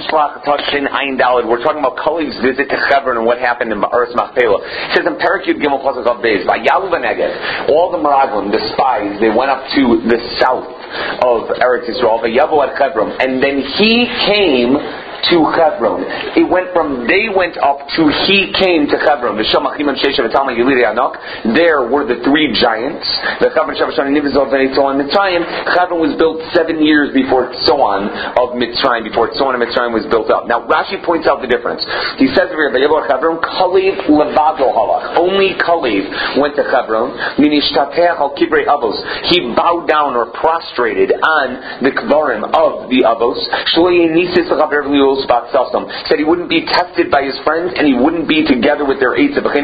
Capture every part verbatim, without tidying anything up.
Shlach Tashin Ayin Daled. We're talking about Kalev's visit to Hebron and what happened in Ma'aras Machpelah. It says in Perek Yud Gimel Pasuk Av Beis, Vayalu V'Neged, all the Meraglim, the spies, they went up to the south of Eretz Yisrael, Vayavu at Hebron, and then he came to Hebron. It went from they went up to he came to Hebron. There were the three giants. Hebron was built seven years before Tzoan of Mitzrayim, before Tzoan of Mitzrayim was built up. Now Rashi points out the difference. He says over here, Kalev levado halach. Only Kalev went to Hebron. He bowed down or prostrated on the kvarim of the avos. Said he wouldn't be tested by his friends and he wouldn't be together with their eights. And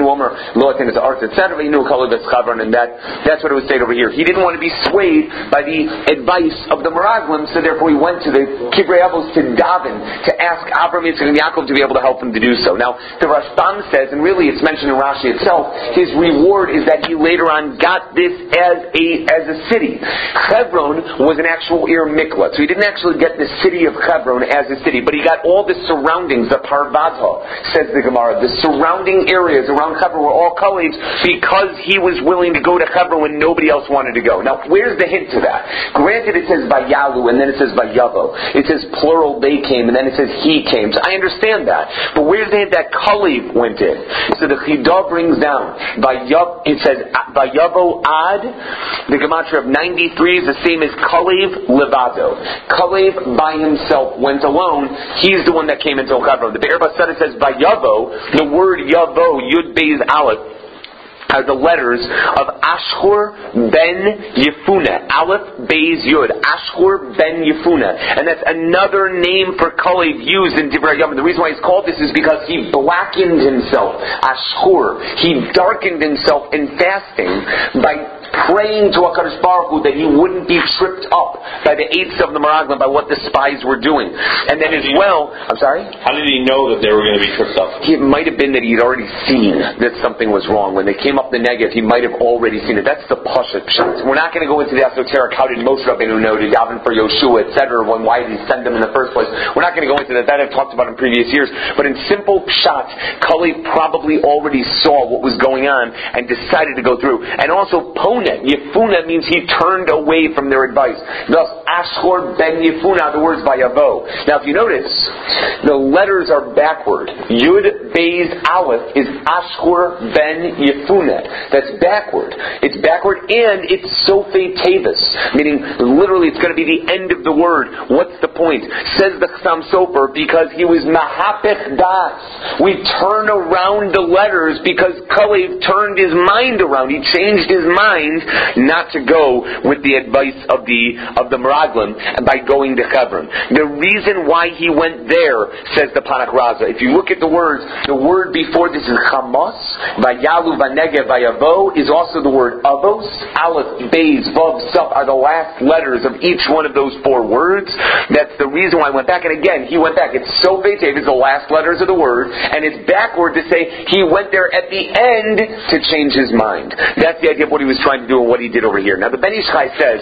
that, that's what it was stated over here. He didn't want to be swayed by the advice of the Meraglim, so therefore he went to the Kivrei Avos to daven, to ask Abraham, Yitzchak, and Yaakov to be able to help him to do so. Now, the Rashbam says, and really it's mentioned in Rashi itself, his reward is that he later on got this as a as a city. Hebron was an actual Ir Mikla, so he didn't actually get the city of Hebron as a city, but he got all the surroundings, the Parvata, says the Gemara, the surrounding areas around Hebron were all Kalev's because he was willing to go to Hebron when nobody else wanted to go. Now, where's the hint to that? Granted, it says Vayalu and then it says Vayavo. It says plural they came and then it says he came. So I understand that. But where's the hint that Kalev went in? So the Chidah brings down, Vayav, it says Vayavo Ad, the Gematria of ninety-three is the same as Kalev Levado. Kalev by himself went alone. He's the one that came into Hebron. The Be'er Basada says by Yavo, the word Yavo, Yud Beis Aleph, are the letters of Ashur ben Yefuna. Aleph Beis Yud. Ashur ben Yefuna. And that's another name for Kalev used in Divrei Yavim. The reason why he's called this is because he blackened himself. Ashur. He darkened himself in fasting by praying to HaKadosh Baruch Hu that he wouldn't be tripped up by the eights of the Meraglim, by what the spies were doing. And then as well, I'm sorry? How did he know that they were going to be tripped up? It might have been that he'd already seen that something was wrong. When they came up the Negev, he might have already seen it. That's the Pashat Pshat. We're not going to go into the esoteric, how did Moshe Rabbeinu know to daven for Yoshua, et cetera, when why did he send them in the first place. We're not going to go into that. That I've talked about in previous years. But in simple Pshat, Kalev probably already saw what was going on and decided to go through. And also Poneh, Yefuna means he turned away from their advice. Thus, Ashur ben Yefuna, the words by Yavo. Now, if you notice, the letters are backward. Yud Beis Aleph is Ashur ben Yefuna. That's backward. It's backward and it's Sofei Tevis, meaning literally it's going to be the end of the word. What's the point? Says the Chassam Sofer, because he was Mahapech Das. We turn around the letters because Kalev turned his mind around. He changed his mind not to go with the advice of the of the Meraglim by going to Hebron. The reason why he went there, says the Panach Raza, if you look at the words, the word before this is Chamos, Vayalu, Vanegev, Vayavo, is also the word Avos. Aleph, Beis, Vav, Suf are the last letters of each one of those four words. That's the reason why I went back. And again, he went back. It's Sofei Tev, is the last letters of the word, and it's backward to say he went there at the end to change his mind. That's the idea of what he was trying to do and what he did over here. Now the Ben Ish Chai says,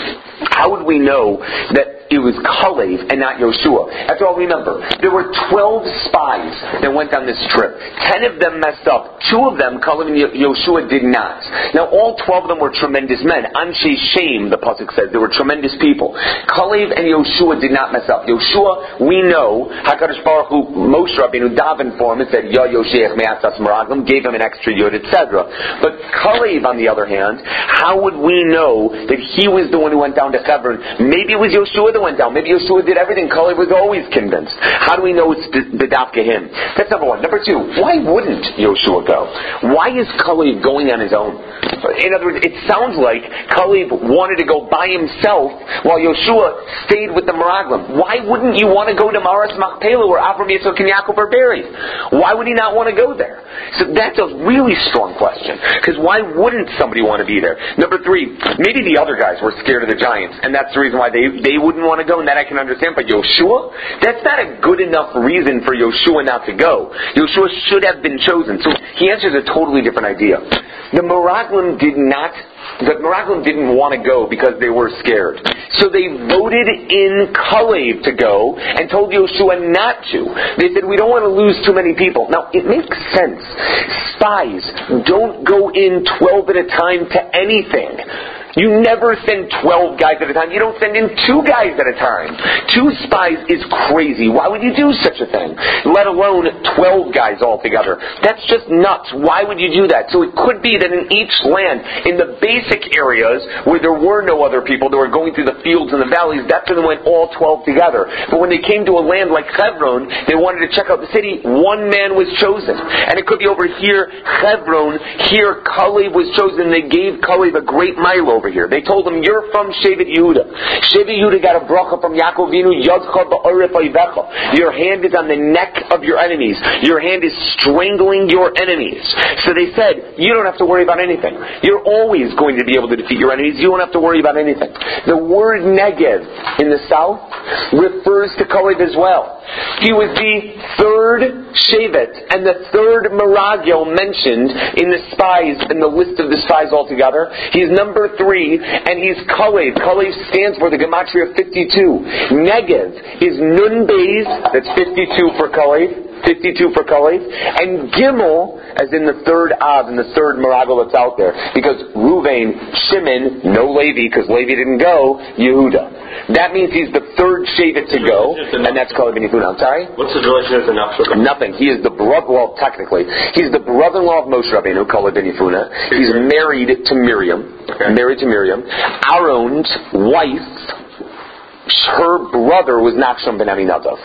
how would we know that it was Kalev and not Yoshua? After all, remember, there were twelve spies that went on this trip. Ten of them messed up. Two of them, Kalev and Yoshua, did not. Now, all twelve of them were tremendous men. Anshe Shem, the pasuk says, they were tremendous people. Kalev and Yoshua did not mess up. Yoshua, we know, HaKadosh Baruch Hu, Moshe Rabbeinu davened for him and said, Ya Yosheach me'atzas meraglim, gave him an extra yud, et cetera. But Kalev, on the other hand, how would we know that he was the one who went down to Hebron? Maybe it was Yoshua that went down. Maybe Yoshua did everything. Kalev was always convinced. How do we know it's the dafka him? That's number one. Number two, why wouldn't Yoshua go? Why is Kalev going on his own? In other words, it sounds like Kalev wanted to go by himself while Yoshua stayed with the Meraglim. Why wouldn't you want to go to Ma'aras Machpelah where Avraham, Yitzchak, and Yaakov are buried? Why would he not want to go there? So that's a really strong question. Because why wouldn't somebody want to be there? Number three, maybe the other guys were scared of the giants, and that's the reason why they, they wouldn't want to go, and that I can understand. But Yoshua, that's not a good enough reason for Yoshua not to go. Yoshua should have been chosen. So he answers a totally different idea. The Meraglim did not The Meraglim didn't want to go because they were scared. So they voted in Kalev to go and told Yoshua not to. They said, we don't want to lose too many people. Now, it makes sense. Spies don't go in twelve at a time to anything. You never send twelve guys at a time. You don't send in two guys at a time. Two spies is crazy. Why would you do such a thing? Let alone twelve guys altogether. That's just nuts. Why would you do that? So it could be that in each land, in the basic areas where there were no other people that were going through the fields and the valleys, that's when they went all twelve together. But when they came to a land like Hebron, they wanted to check out the city, one man was chosen. And it could be over here, Hebron, here Kalev was chosen. They gave Kalev a great mile over here. They told him, you're from Shevet Yehuda. Shevet Yehuda got a bracha from Yaakov Avinu, Yadcha ba'oref oivecha. Your hand is on the neck of your enemies. Your hand is strangling your enemies. So they said, you don't have to worry about anything. You're always going to be able to defeat your enemies. You don't have to worry about anything. The word Negev in the south refers to Kalev as well. He was the third Shevet and the third Meragel mentioned in the spies, in the list of the spies altogether. He's number three, and he's Kalev. Kalev stands for the Gematria fifty-two. Negev is Nun Beis, that's fifty-two for Kalev. fifty-two for Kalev, and Gimel, as in the third Av, and the third Meragel that's out there. Because Ruvain, Shimon, no Levi, because Levi didn't go, Yehuda. That means he's the third Shevet to go, and that's Kalev ben Yehuda. I'm sorry? What's his relationship to Nafshon? Nothing. He is the brother, well, technically, he's the brother-in-law of Moshe Rabbeinu, Kalev ben Yehuda. He's married to Miriam. Okay. Married to Miriam. Aaron's wife, her brother was Nachshon ben Aminadav.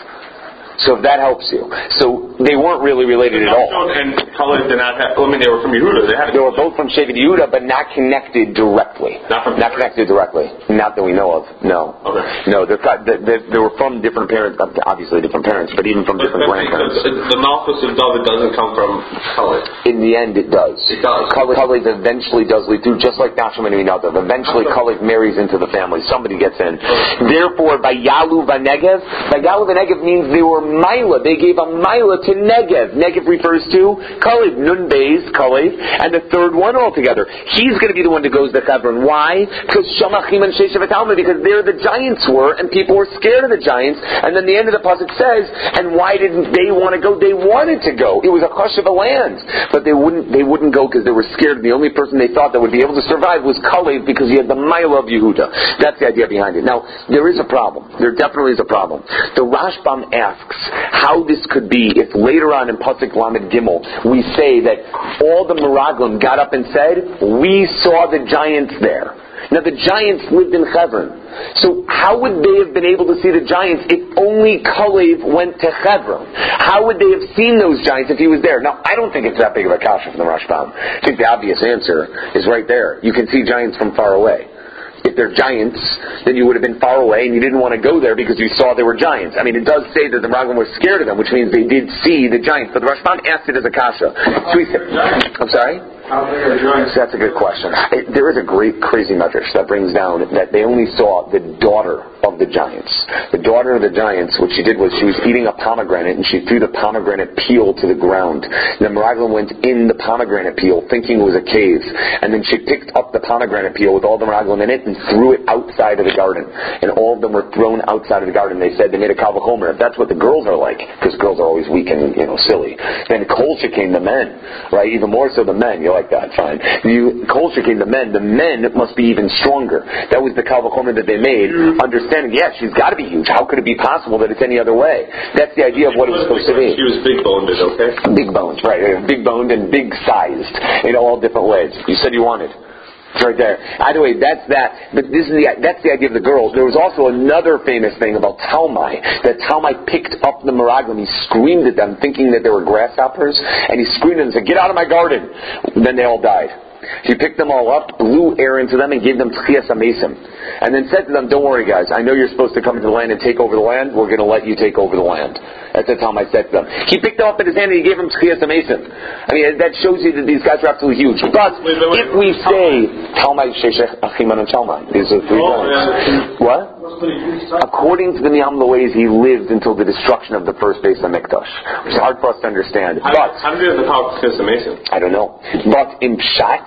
So if that helps you. So they weren't really related at all. And Kalev did not have, I mean, they were from Yehuda. They, had they were both from Shevet Yehuda, but not connected directly. Not from Not connected directly. Not that we know of. No. Okay. No, they're, they, they were from different parents, obviously different parents, but even from but different grandparents. The Malchus of David doesn't come from Kalev. In the end, it does. It does. Kalev eventually does lead through, just like Nachshon ben Aminadav. Eventually, Kalev marries into the family. Somebody gets in. Therefore, by Yalu Vanegev, by Yalu Vanegev means they were Mila. They gave a Mila to Negev. Negev refers to Kalev, Nun Beis, Kalev, and the third one altogether. He's going to be the one that goes to Hebron. Why? Because Shamachim and Sheshev Talmud, because there the giants were, and people were scared of the giants. And then the end of the pasuk says, and why didn't they want to go? They wanted to go. It was a hush of a land, but they wouldn't. They wouldn't go because they were scared. The only person they thought that would be able to survive was Kalev, because he had the Mila of Yehuda. That's the idea behind it. Now there is a problem. There definitely is a problem. The Rashbam asks how this could be if later on in Pasuk Lamed Gimel we say that all the Meraglim got up and said, we saw the giants there. Now the giants lived in Hebron. So how would they have been able to see the giants if only Kalev went to Hebron? How would they have seen those giants if he was there? Now I don't think it's that big of a kasha from the Rashbam. I think the obvious answer is right there. You can see giants from far away. If they're giants, then you would have been far away and you didn't want to go there because you saw they were giants. I mean, it does say that the Meraglim were scared of them, which means they did see the giants. But the Rashbam asked it as a kasha. So he said, I'm sorry? How big are giants? That's a good question. It, there is a great crazy medrash that brings down that they only saw the daughter of the giants. The daughter of the giants, what she did was she was eating a pomegranate and she threw the pomegranate peel to the ground. The Meraglim went in the pomegranate peel thinking it was a cave. And then she picked up the pomegranate peel with all the Meraglim in it and threw it outside of the garden. And all of them were thrown outside of the garden. They said they made a kal v'chomer. If that's what the girls are like, because girls are always weak and, you know, silly, then kol shekain the men, right? Even more so the men. You're like that, fine. You kol shekain the men. The men must be even stronger. That was the kal v'chomer that they made. Mm-hmm. Understanding, yeah, she's got to be huge. How could it be possible that it's any other way? That's the idea of what it was supposed to be. She was big boned, okay? Big boned, right? Big boned and big sized in all different ways. You said you wanted. It's right there. Either way, that's that. But this is the that's the idea of the girls. There was also another famous thing about Talmai. That Talmai picked up the Meraglim. He screamed at them, thinking that they were grasshoppers, and he screamed at them and said, "Get out of my garden!" And then they all died. He picked them all up, blew air into them, and gave them tchias amesim. And then said to them, don't worry guys, I know you're supposed to come into the land and take over the land, we're going to let you take over the land. That's the time I said to them. He picked them up in his hand and he gave them tchias amesim. I mean, that shows you that these guys are absolutely huge. But wait, wait, wait, if we say, Talmai, Sheshech, Achiman, and Talmai, these are three oh, guys. Yeah. What? According to the Miyam Loez, he lived until the destruction of the first base of Mikdash. It's hard for us to understand. How, but how do you have the power to tchias amesim? I don't know. But in Pshat,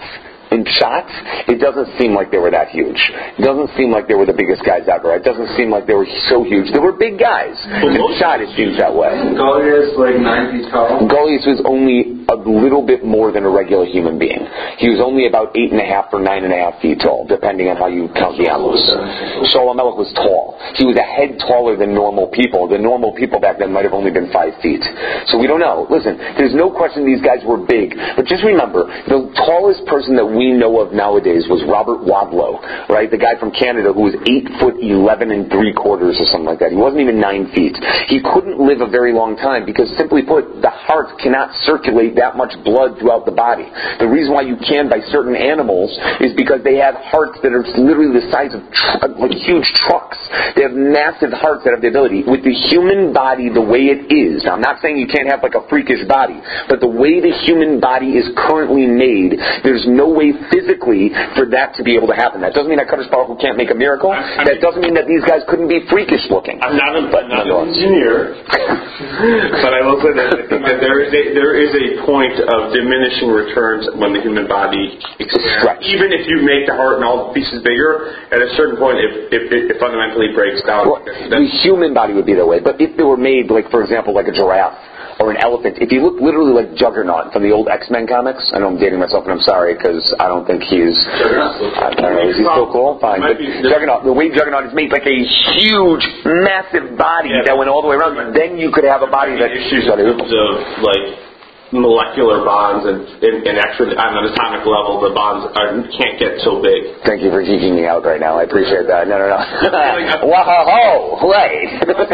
in shots, it doesn't seem like they were that huge. It doesn't seem like they were the biggest guys ever. It doesn't seem like they were so huge. They were big guys. In shot, it seems that way. Goliath like nine feet tall. Goliath was only a little bit more than a regular human being. He was only about eight and a half or nine and a half feet tall, depending on how you count the amos. Shaul HaMelech was tall. He was a head taller than normal people. The normal people back then might have only been five feet. So we don't know. Listen, there's no question these guys were big. But just remember, the tallest person that we know of nowadays was Robert Wadlow, right? The guy from Canada who was eight foot eleven and three quarters or something like that. He wasn't even nine feet. He couldn't live a very long time because, simply put, the heart cannot circulate that much blood throughout the body. The reason why you can by certain animals is because they have hearts that are literally the size of tr- like huge trucks. They have massive hearts that have the ability. With the human body the way it is, now I'm not saying you can't have like a freakish body, but the way the human body is currently made, there's no way physically for that to be able to happen. That doesn't mean that Kadosh Baruch Hu can't make a miracle. I, I that mean, doesn't mean that these guys couldn't be freakish looking. I'm not, a, I'm not an engineer, but I will say that I think that there is a, there is a point of diminishing returns when the human body expands. Even if you make the heart and all the pieces bigger, at a certain point, if, if it fundamentally breaks down. Well, the human body would be that way, but if they were made, like for example, like a giraffe or an elephant, if you look literally like Juggernaut from the old X-Men comics, I know I'm dating myself and I'm sorry because I don't think he's, I don't know, is he still cool? Fine. But Juggernaut, the way Juggernaut is made like a huge, massive body yeah. that went all the way around, then you could have a body that... Issues in terms of, like, molecular bonds and, and, and actually on an atomic level the bonds are, can't get so big. Thank you for geeking me out right now. I appreciate that. No, no, no. Wow, right.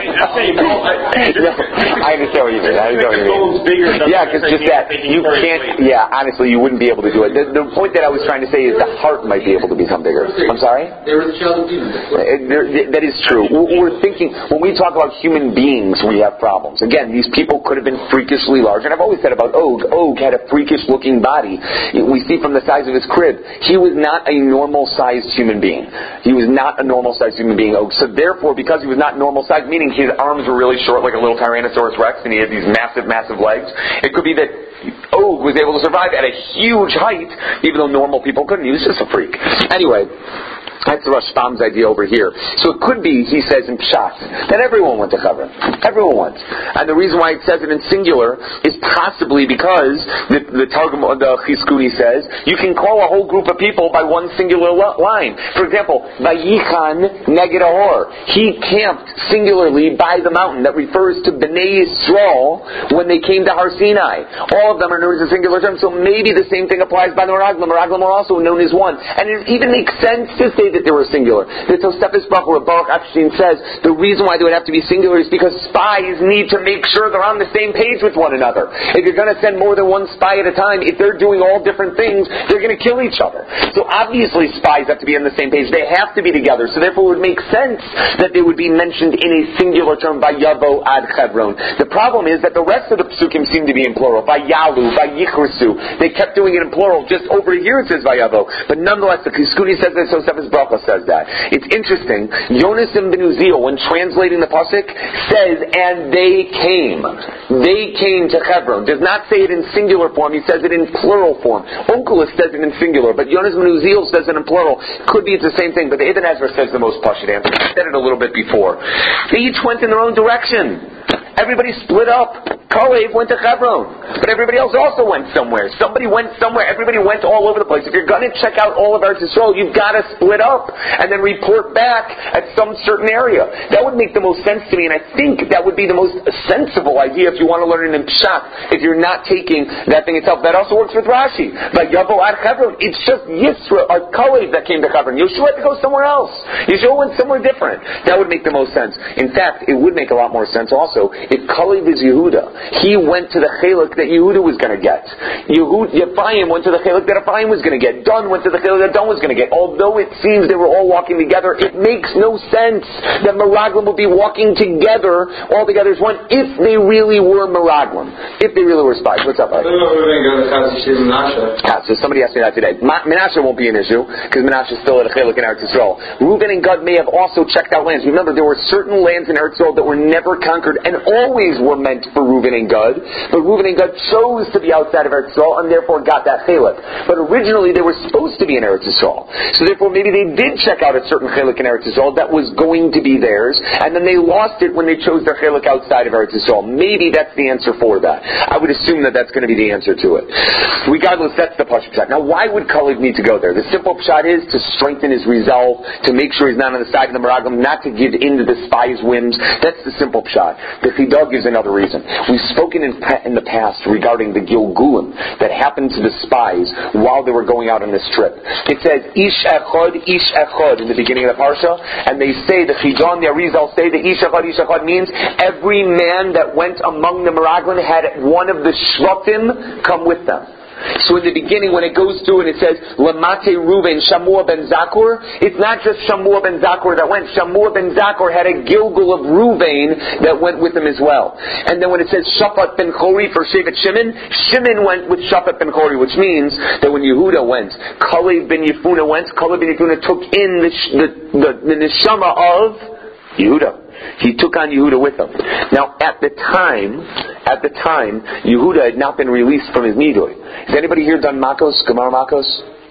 I understand what you mean. I understand what you mean. Yeah, because just that you can't. Yeah, honestly, you wouldn't be able to do it. The, the point that I was trying to say is the heart might be able to become bigger. I'm sorry. They were the child of demons. That is true. We're thinking when we talk about human beings, we have problems. Again, these people could have been freakishly large, and I've always said about Og. Og had a freakish-looking body. We see from the size of his crib, he was not a normal-sized human being. He was not a normal-sized human being, Og. So therefore, because he was not normal-sized, meaning his arms were really short like a little Tyrannosaurus Rex, and he had these massive, massive legs, it could be that Og was able to survive at a huge height, even though normal people couldn't. He was just a freak. Anyway, that's the Rashbam's idea over here. So it could be, he says in Pshat, that everyone went to Hebron. Everyone went. And the reason why it says it in singular is possibly because the, the Targum, the Chizkuni says, you can call a whole group of people by one singular line. For example, Vayichan Neged Ahor. He camped singularly by the mountain. That refers to Bnei Yisrael when they came to Har Sinai. All of them are known as a singular term, so maybe the same thing applies by the Meraglim. Meraglim are also known as one. And it even makes sense to say that they were singular. The Tosefes Baruch or Baruch Epstein says the reason why they would have to be singular is because spies need to make sure they're on the same page with one another. If you're going to send more than one spy at a time, if they're doing all different things, they're going to kill each other. So obviously spies have to be on the same page. They have to be together. So therefore it would make sense that they would be mentioned in a singular term, Vayavo ad Hebron. The problem is that the rest of the psukim seem to be in plural. Vayalu, Vayichrusu. They kept doing it in plural. Just over here it says Vayavo. But nonetheless, the Chizkuni says that, so Tosefes Baruch says that. It's interesting. Yonasim ben Uziel, when translating the pasuk, says, and they came. They came to Hebron. Does not say it in singular form. He says it in plural form. Onkelos says it in singular, but Yonasim ben Uziel says it in plural. Could be it's the same thing, but the Ibn Ezra says the most pashut answer. I said it a little bit before. They each went in their own direction. Everybody split up. Kalev went to Hebron, but everybody else also went somewhere. Somebody went somewhere. Everybody went all over the place. If you're going to check out all of Eretz Yisrael, you've got to split up and then report back at some certain area. That would make the most sense to me, and I think that would be the most sensible idea if you want to learn it in Pshat, if you're not taking that thing itself. That also works with Rashi. But Yavo ad Hebron, it's just Yisra or Kalev that came to Hebron. Yeshua had to go somewhere else. Yeshua went somewhere different. That would make the most sense. In fact, it would make a lot more sense also if Kalev is Yehuda. He went to the Chelek that Yehuda was going to get. Yehud, Ephraim went to the Chelek that Ephraim was going to get. Dan went to the Chelek that Dan was going to get. Although it seems they were all walking together, it makes no sense that Meraglim would be walking together all together as one if they really were Meraglim. If they really were spies. What's up, Ike? Ah, so somebody asked me that today. Menashe won't be an issue because Menashe is still at a Chelek in Eretz Yisrael. Reuben and Gad may have also checked out lands. Remember, there were certain lands in Eretz Yisrael that were never conquered and always were meant for Reuben Reuven and Gad, but Reuven and Gad chose to be outside of Eretz Yisrael and therefore got that chelik. But originally they were supposed to be in Eretz Yisrael. So therefore maybe they did check out a certain chelik in Eretz Yisrael that was going to be theirs, and then they lost it when they chose their chelik outside of Eretz Yisrael. Maybe that's the answer for that. I would assume that that's going to be the answer to it. Regardless, that's the Pashut Pshat. Now why would Kalev need to go there? The simple Pshat is to strengthen his resolve, to make sure he's not on the side of the Meraglim, not to give in to the spies' whims. That's the simple Pshat. The Chidah gives another reason. We've spoken in, in the past regarding the Gilgulim that happened to the spies while they were going out on this trip. It says, Ish Echad, Ish Echad in the beginning of the Parsha, and they say, the Chidah and the Arizal say that Ish Echad, Ish Echad means every man that went among the Meraglim had one of the Shvatim come with them. So in the beginning, when it goes through and it says Lamate Reuven Shamua ben Zakur, it's not just Shamua ben Zakur that went. Shamua ben Zakur had a Gilgul of Reuven that went with him as well. And then when it says Shaphat ben Chori for Shevet Shimon, Shimon went with Shaphat ben Chori, which means that when Yehuda went, Kalev ben Yefuna went. Kalev ben Yefuna took in the the, the, the neshama of Yehuda. He took on Yehuda with him. Now, at the time, at the time, Yehuda had not been released from his nidui. Has anybody here done Makos, Gemara Makos?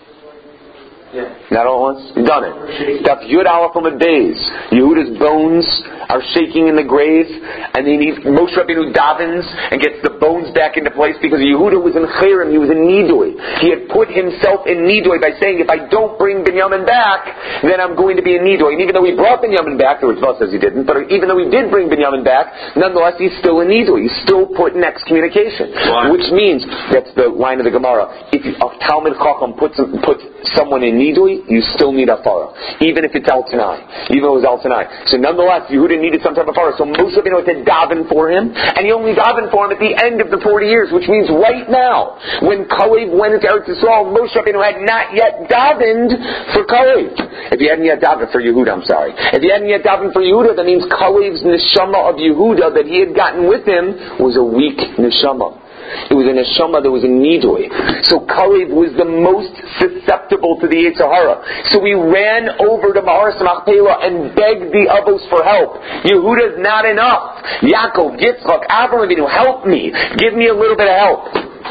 Yeah. Not all at once? You've done it. Daf Yud Aleph Amud Beis. Yehuda's bones are shaking in the grave, and he needs, Moshe Rabbeinu davens and gets the bones back into place because Yehuda was in Chayrim, he was in Nidui. He had put himself in Nidui by saying, if I don't bring Binyamin back, then I'm going to be in Nidui. And even though he brought Binyamin back, the Ritva says he didn't, but even though he did bring Binyamin back, nonetheless he's still in Nidui. He's still put in excommunication. Why? Which means, that's the line of the Gemara, if a Talmud Chacham puts, puts someone in Nidui, you still need Afara. Even if it's Al Tanai. Even if it was Al Tanai. So nonetheless, Yehuda needed some type of Afara. So Moshe Rabbeinu had to daven for him, and he only davened for him at the end of the forty years, which means right now, when Kalev went into Eretz Yisrael, Moshe Rabbeinu had not yet davened for Kalev. If he hadn't yet davened for Yehuda, I'm sorry. If he hadn't yet davened for Yehuda, that means Kalev's neshama of Yehuda that he had gotten with him was a weak neshama. It was a neshama that was a nidui. So Kalev was the most susceptible to the Yetzer Hara. So he ran over to Ma'aras Machpelah and begged the Avos for help. Yehuda's not enough. Yaakov, Yitzchak, Avraham Avinu, help me. Give me a little bit of help.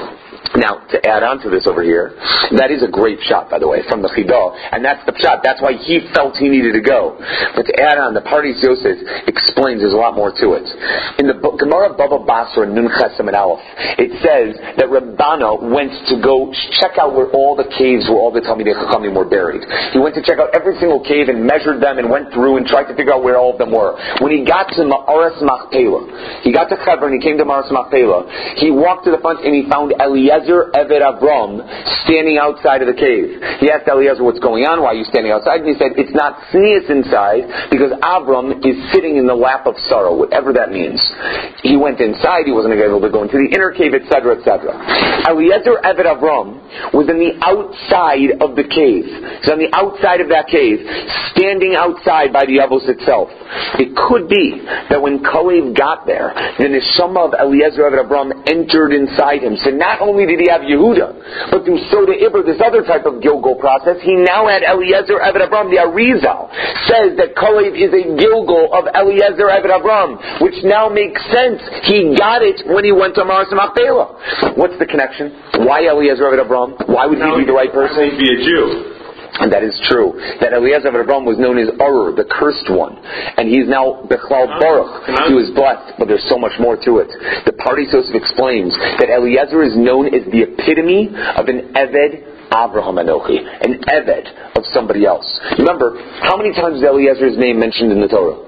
Now, to add on to this over here, that is a great shot, by the way, from the Chidah, and that's the shot. That's why he felt he needed to go. But to add on, the Pardes Yosef explains there's a lot more to it. In the Gemara Baba Basra Nun Chesem and Aleph, it says that Rabbana went to go check out where all the caves, where all the Talmidei Chachamim were buried. He went to check out every single cave and measured them and went through and tried to figure out where all of them were. When he got to Ma'aras Machpelah, he got to Hebron, he came to Ma'aras Machpelah, he walked to the front and he found Eliezer Eved Avram standing outside of the cave. He asked Eliezer what's going on, why are you standing outside? And he said, it's not sneeze inside because Avram is sitting in the lap of sorrow, whatever that means. He went inside, he wasn't able to go into the inner cave, et cetera, et cetera. Eliezer Eved Avram was in the outside of the cave. He's on the outside of that cave, standing outside by the Avos itself. It could be that when Kalev got there, the neshama of Eliezer Eved Avram entered inside him. So not only did he have Yehuda, but through Soda Ibra, this other type of Gilgul process, he now had Eliezer Eved Avram. The Arizal says that Kalev is a Gilgul of Eliezer Eved Avram, which now makes sense. He got it when he went to Ma'aras Machpelah. What's the connection? Why Eliezer Eved Avram? Why would he be the right person? He'd be a Jew. And that is true. That Eliezer of Avram was known as Ur, the cursed one. And he's now Bechlal Baruch. He was blessed, but there's so much more to it. The Pardes Yosef explains that Eliezer is known as the epitome of an Eved Avraham Anochi, an Eved of somebody else. Remember, how many times is Eliezer's name mentioned in the Torah?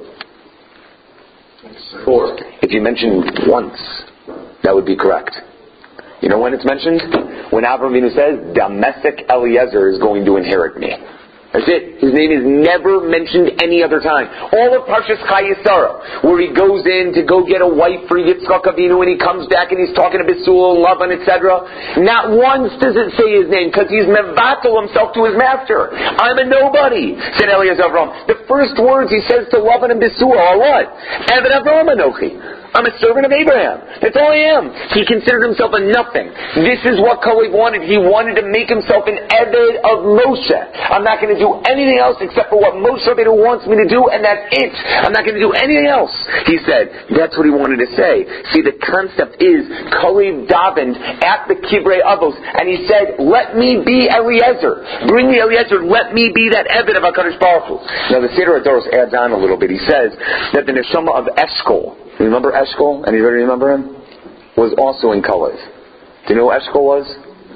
Four. If you mention once, that would be correct. You know when it's mentioned? When Avraham Avinu says, Damesek Eliezer is going to inherit me. That's it. His name is never mentioned any other time. All of Parshas Chayesara, where he goes in to go get a wife for Yitzchak Avinu, and he comes back and he's talking to Besul and Lavan, et cetera. Not once does it say his name, because he's mevatel himself to his master. I'm a nobody, said Eliezer Avram. The first words he says to Lavan and Besul are what? Eved Avram Anochi. I'm a servant of Abraham. That's all I am. He considered himself a nothing. This is what Kalev wanted. He wanted to make himself an Eved of Moshe. I'm not going to do anything else except for what Moshe Rabbeinu wants me to do, and that's it. I'm not going to do anything else. He said, that's what he wanted to say. See, the concept is, Kalev davened at the Kivrei Avos, and he said, let me be Eliezer. Bring me Eliezer. Let me be that Eved of HaKadosh Baruch Hu. Now, the Seder Adoros adds on a little bit. He says that the neshama of Eshkol, you remember Eshkol? Anybody remember him? Was also in Kalev. Do you know who Eshkol was?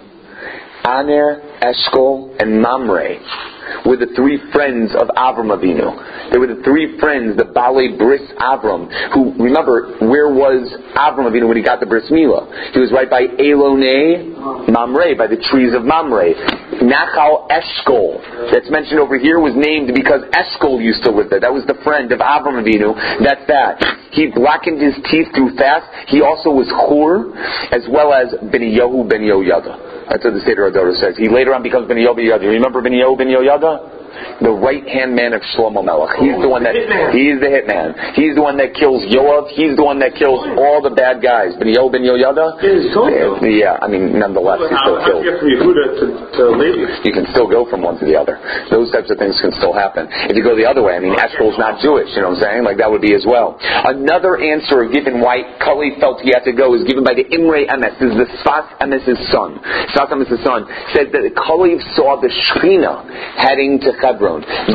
Aner, Eshkol, and Mamre were the three friends of Avram Avinu. They were the three friends, the Balei Bris Avram, who, remember, where was Avram Avinu when he got the Bris Milah? He was right by Elonei Mamre, by the trees of Mamre. Nachal Eshkol, that's mentioned over here, was named because Eshkol used to live there. That was the friend of Avram Avinu. That's that. He blackened his teeth through fast. He also was Chur, as well as Beniyahu Ben Yoyada. That's what the Seder Adoros says. He later on becomes Beniyahu Ben Yoyada. Remember Beniyahu Ben Yoyada? The right-hand man of Shlomo Melech. He's the one that, he's the hitman. He's the one that kills Yoav. He's the one that kills all the bad guys. Beniyahu Ben Yoyada? Yeah, I mean, nonetheless, he's still killed. How do you get from Yehuda to, to Levi? You can still go from one to the other. Those types of things can still happen. If you go the other way, I mean, Eshkol's not Jewish, you know what I'm saying? Like, that would be as well. Another answer given why Kalev felt he had to go is given by the Imre Emes. This is the Sfas Emes' son. Sfas Emes' son said that Kalev saw the Shechina heading to Hebron.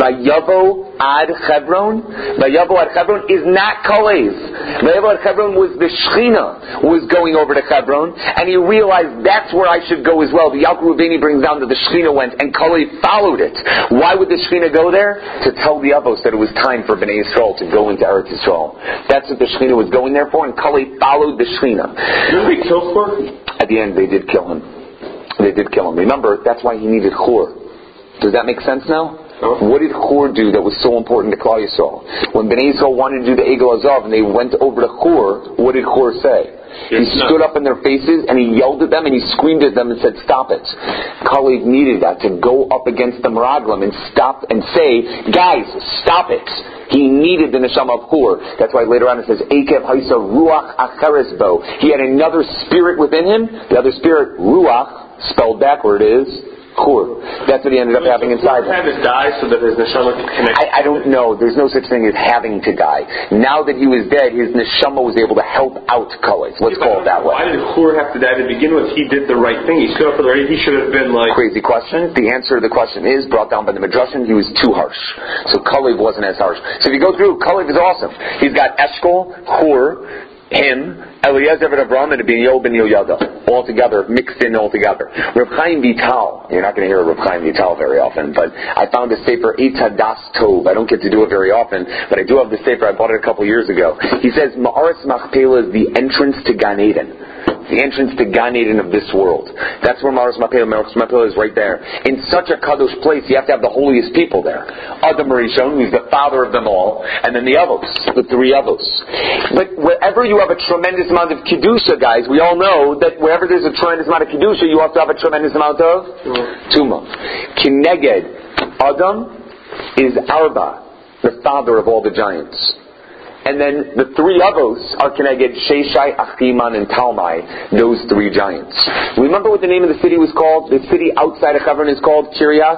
Vayavo ad Hebron. Vayavo ad Hebron is not Kalev. Vayavo ad Hebron was the Shechina was going over to Hebron, and he realized that's where I should go as well. The Yaakov Rubini brings down that the Shechina went, and Kalev followed it. Why would the Shechina go there? To tell the Avos that it was time for Bnei Yisrael to go into Eretz Yisrael. That's what the Shechina was going there for, and Kalev followed the Shechina. Didn't they kill Chur? At the end, they did kill him. They did kill him. Remember, that's why he needed Chur. Does that make sense now? What did Chur do that was so important to Klal Yisrael? When Bnei Yisrael wanted to do the Egel Azav and they went over to Chur, what did Chur say? He stood up in their faces and he yelled at them and he screamed at them and said, stop it. Kalev needed that to go up against the Meraglim and stop and say, guys, stop it. He needed the neshama of Chur. That's why later on it says, Ekev Haisa Ruach Acheres Bo. He had another spirit within him. The other spirit, Ruach, spelled backward, is Chur. That's what he ended up having inside him. Had to die so that his neshama could connect. I, I don't know. There's no such thing as having to die. Now that he was dead, his neshama was able to help out Kalev. Let's call it that way. Why did Chur have to die to begin with? He did the right thing. He stood up for the right. He should have been like. Crazy question. The answer to the question is brought down by the Midrashim. He was too harsh. So Kalev wasn't as harsh. So if you go through, Kalev is awesome. He's got Eshkol, Chur, him, Eliezer ben Avram, and Beniyahu ben Yoyada, all together, mixed in all together. Reb Chaim Vital, you're not going to hear Reb Chaim Vital very often, but I found a sefer Eitz Das Tov. I don't get to do it very often, but I do have the sefer. I bought it a couple years ago. He says Ma'aretz Machpelah is the entrance to Gan Eden. The entrance to Gan Eden of this world. That's where Ma'aretz Machpelah, Ma'aretz Machpelah is right there. In such a kadosh place, you have to have the holiest people there. Adam Rishon, who's the father of them all, and then the Avos, the three Avos. But wherever you have a tremendous amount of Kedusha, guys, we all know that wherever there's a tremendous amount of Kedusha, you also have a tremendous amount of Tumah. Kineged Adam is Arba, the father of all the giants. And then the three Avos are Keneged Sheshai, Achiman, and Talmai, those three giants. Remember what the name of the city was called? The city outside of Hebron is called Kiryas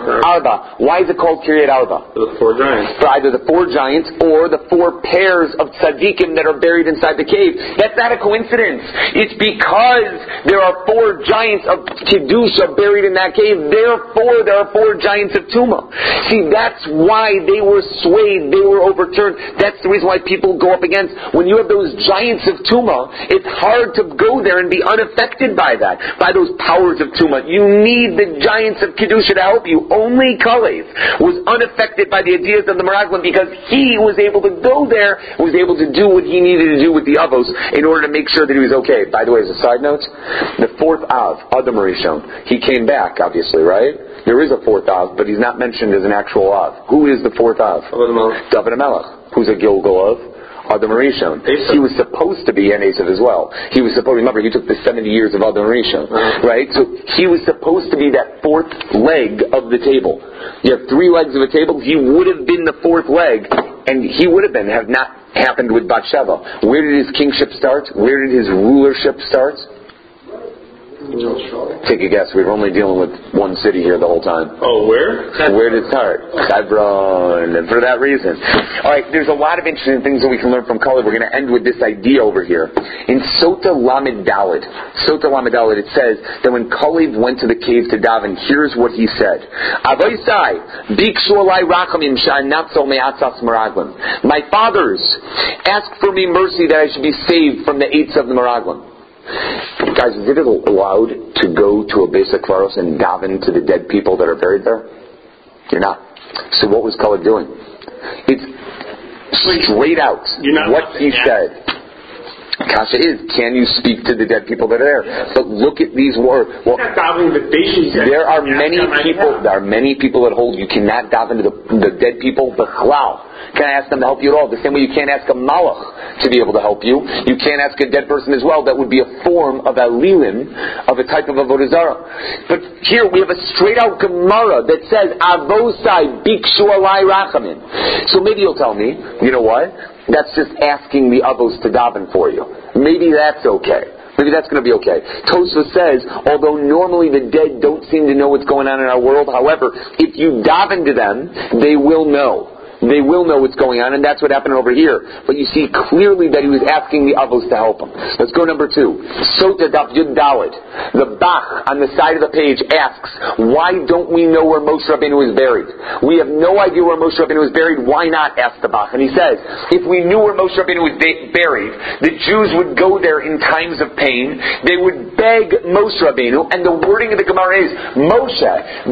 Arba. Why is it called Kiryat Arba? The four giants. For either the four giants or the four pairs of tzaddikim that are buried inside the cave. That's not a coincidence. It's because there are four giants of Kedusha buried in that cave. Therefore, there are four giants of Tumah. See, that's why they were swayed. They were overturned. That's the reason why people go up against. When you have those giants of Tumah, it's hard to go there and be unaffected by that, by those powers of Tumah. You need the giants of Kedusha to help you. Only Kalev was unaffected by the ideas of the Meraglim because he was able to go there, was able to do what he needed to do with the Avos in order to make sure that he was okay. By the way, as a side note, the fourth Av, Adam Rishon, he came back, obviously, right? There is a fourth Av, but he's not mentioned as an actual Av. Who is the fourth Av? David HaMelech. Who's a Gilgal of? Adam Rishon. He was supposed to be an Esav as well. He was supposed, remember, he took the seventy years of Adam Rishon, uh-huh. right? So he was supposed to be that fourth leg of the table. You have three legs of a table. He would have been the fourth leg, and he would have been, have not happened with Bathsheba. Where did his kingship start? Where did his rulership start? Take a guess. We were only dealing with one city here the whole time. Oh, where? Where did it start? Hebron. And for that reason. Alright, there's a lot of interesting things that we can learn from Kalev. We're going to end with this idea over here. In Sota Lamed Daled, Sota Lamed Daled, it says that when Kalev went to the cave to daven, here's what he said. Avoisai, bikshu alai rachamim sha'anatzo me'atzas meraglim. My fathers, ask for me mercy that I should be saved from the eights of the meraglim. Guys, is it allowed to go to a Beis HaKvaros and daven to the dead people that are buried there? You're not. So what was Kalev doing? It's straight out what he said. Kasha is, can you speak to the dead people that are there? But look at these words. Well, there are many people. There are many people that hold you cannot daven to the, the dead people. B'chlal. Can I ask them to help you at all? The same way you can't ask a malach to be able to help you. You can't ask a dead person as well. That would be a form of alilim, of a type of avodah zarah. But here we have a straight out Gemara that says avosai bikshu alai rachamin. So maybe you'll tell me, you know what? That's just asking the avos to daven for you. Maybe that's okay. Maybe that's going to be okay. Tosfos says, although normally the dead don't seem to know what's going on in our world, however, if you daven to them, they will know. They will know what's going on, and that's what happened over here. But you see clearly that he was asking the avos to help him. Let's go number two. Sota Daf Yud Daled. The Bach on the side of the page asks, why don't we know where Moshe Rabbeinu was buried? We have no idea where Moshe Rabbeinu was buried. Why not? Ask the Bach. And he says, if we knew where Moshe Rabbeinu was ba- buried, the Jews would go there in times of pain. They would beg Moshe Rabbeinu, and the wording of the Gemara is, Moshe,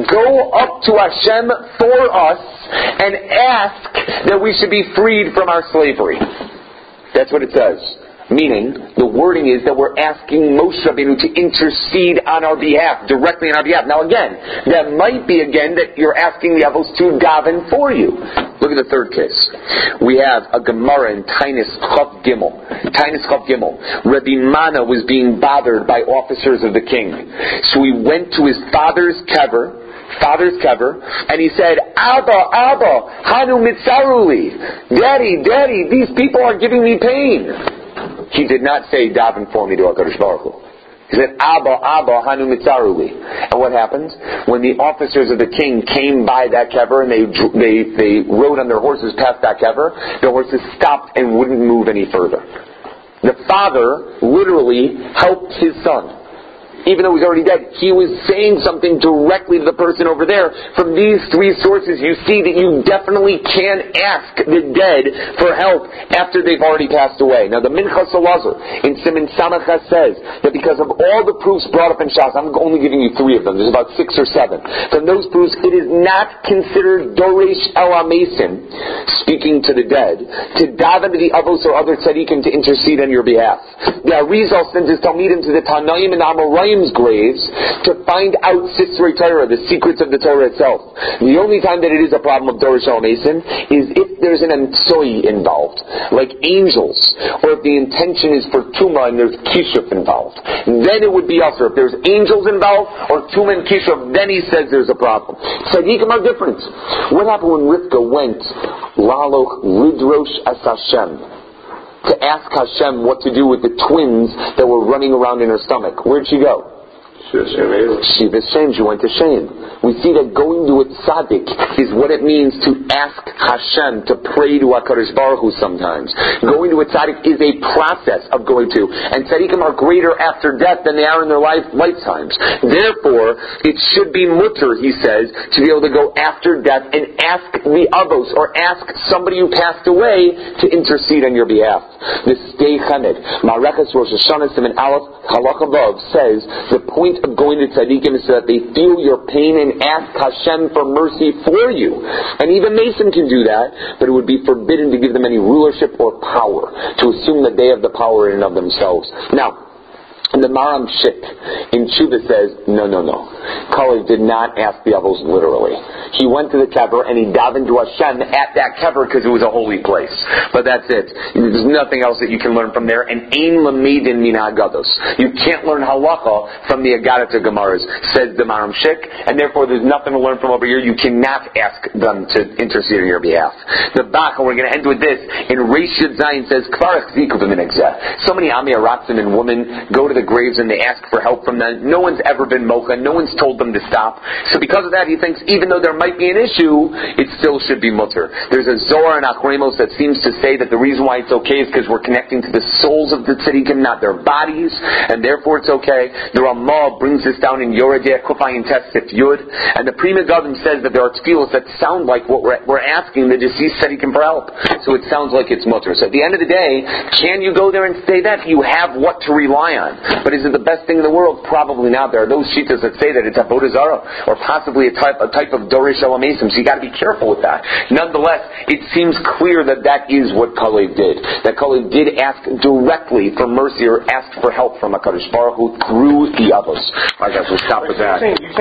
go up to Hashem for us and ask that we should be freed from our slavery. That's what it says. Meaning, the wording is that we're asking Moshe Rabbeinu to intercede on our behalf, directly on our behalf. Now again, that might be again that you're asking the avos to daven for you. Look at the third case. We have a Gemara in Tainis Chav Gimel. Tainis Chav Gimel. Rabbi Mana was being bothered by officers of the king. So he went to his father's kever, father's kever, and he said, Abba, Abba, Hanu Mitzaruli. Daddy, Daddy, these people are giving me pain. He did not say, daven for me to HaKadosh Baruch Hu. He said, Abba, Abba, Hanu Mitzaruli. And what happened? When the officers of the king came by that kever and they, they, they rode on their horses past that kever, the horses stopped and wouldn't move any further. The father literally helped his son. Even though he's already dead, he was saying something directly to the person over there. From these three sources, you see that you definitely can ask the dead for help after they've already passed away. Now, the Minchas Elazar in Siman Samachas says that because of all the proofs brought up in Shas, I'm only giving you three of them. There's about six or seven. From those proofs, it is not considered Doresh El HaMesim, speaking to the dead, to daven to the Avos or other tzaddikim to intercede on your behalf. The Arizal sends his Talmidim to the Tanaim and Amoraim graves to find out Sisrei Torah, the secrets of the Torah itself. The only time that it is a problem of Doresh El HaMesim is if there's an emtsoi involved, like angels, or if the intention is for Tuma and there's Kishuf involved. Then it would be usher. If there's angels involved, or Tuma and Kishuf, then he says there's a problem. Tzaddikim are different. What happened when Rivka went, Laloch Lidrosh As Hashem, to ask Hashem what to do with the twins that were running around in her stomach? Where'd she go? Shivas Shem. She went to Shem. We see that going to a tzaddik is what it means to ask Hashem, to pray to HaKadosh Baruch Hu sometimes. Going to a tzaddik is a process of going to. And tzaddikim are greater after death than they are in their life, lifetimes. Therefore, it should be mutter, he says, to be able to go after death and ask the avos, or ask somebody who passed away to intercede on your behalf. The Stei Chamed, Mareches Rosh Hashanah Siman Aleph Halacha Vav says the point of going to tzaddikim is so that they feel your pain and ask Hashem for mercy for you. And even Mason can do that, but it would be forbidden to give them any rulership or power, to assume that they have the power in and of themselves. Now, And the Maram Shik in Tshuva says, no, no, no. Kalev did not ask the Avos literally. He went to the kever and he davened to Hashem at that kever because it was a holy place. But that's it. There's nothing else that you can learn from there. And Ein Lamidin Min Haggados. You can't learn halacha from the Agadah Gemaras, says the Maram Shik, and therefore there's nothing to learn from over here. You cannot ask them to intercede on your behalf. The Bach, and we're going to end with this, in Reish Yud Zayin says, so many Ami Aratzim and women go to the graves and they ask for help from them. No one's ever been mocha. No one's told them to stop. So because of that, he thinks even though there might be an issue, it still should be mutter. There's a Zohar in Achremos that seems to say that the reason why it's okay is because we're connecting to the souls of the tzaddikim, not their bodies, and therefore it's okay. The Ramah brings this down in Yoredeh Kufayin Tesif Yud, and the Pri Megadim says that there are tefillos that sound like what we're, we're asking the deceased tzaddikim for help. So it sounds like it's mutter. So at the end of the day, can you go there and say that? You have what to rely on. But is it the best thing in the world? Probably not. There are those shitas that say that it's Avodah Zarah, or possibly a type, a type of Dorish Elamasim. So you got to be careful with that. Nonetheless, it seems clear that that is what Kalev did. That Kalev did ask directly for mercy or asked for help from HaKadosh Baruch Hu through the Avos. I guess we'll stop with that.